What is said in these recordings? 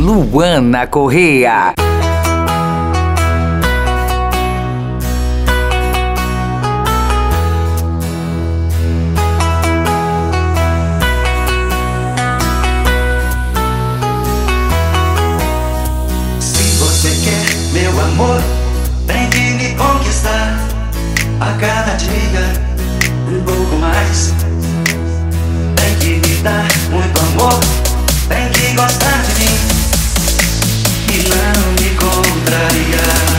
Luana Correa. Meu amor, tem que me conquistar a cada dia um pouco mais. Tem que me dar muito amor, tem que gostar de mim e não me contrariar.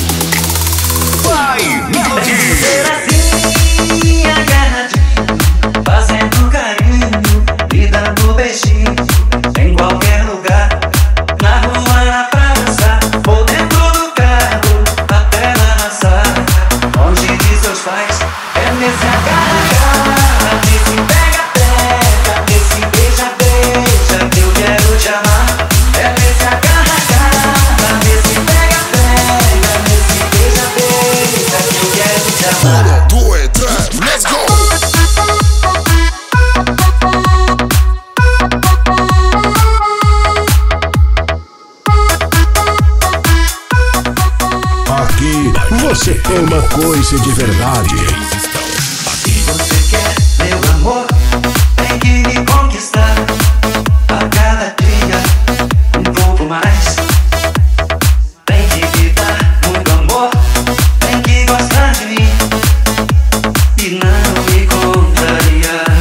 Vai, Tem que ser assim, agarradinho, fazendo carinho, me dando beijinho em qualquer lugar, na rua, na praça, ou dentro do carro, até lá na sala, longe de seus pais. É nesse agarra, nesse pega-pega, nesse beija-beija que eu quero te amar. É nesse agarra, nesse pega-pega, nesse beija-beija que eu quero te amar. 1, 2, 3, let's go! Aqui você toma coisa de verdade. Você quer meu amor, tem que me conquistar a cada dia um pouco mais. Tem que me dar muito amor, tem que gostar de mim e não me contrariar.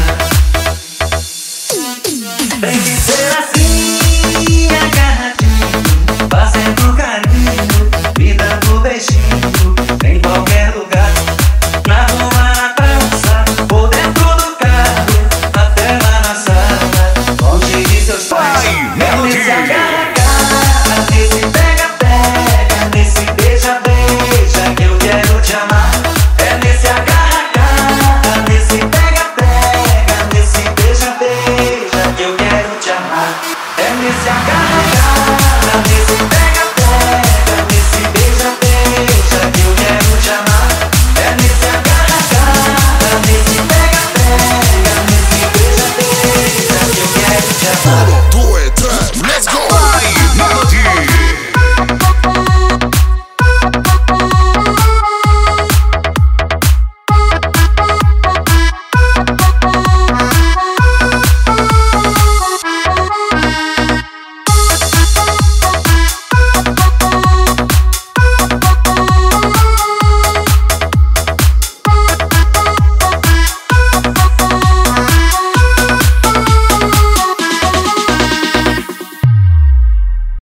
Tem que ser assim, agarradinho, fazendo carinho, me dando beijinho em qualquer lugar, na rua, na praça, ou dentro do carro, até lá na sala, longe de seus pais. É nesse agarra-agarra, nesse pega-pega, nesse beija-beija que eu quero te amar. É nesse agarra-agarra, nesse pega-pega, nesse beija-beija que eu quero te amar. É nesse agarra-agarra, nesse pega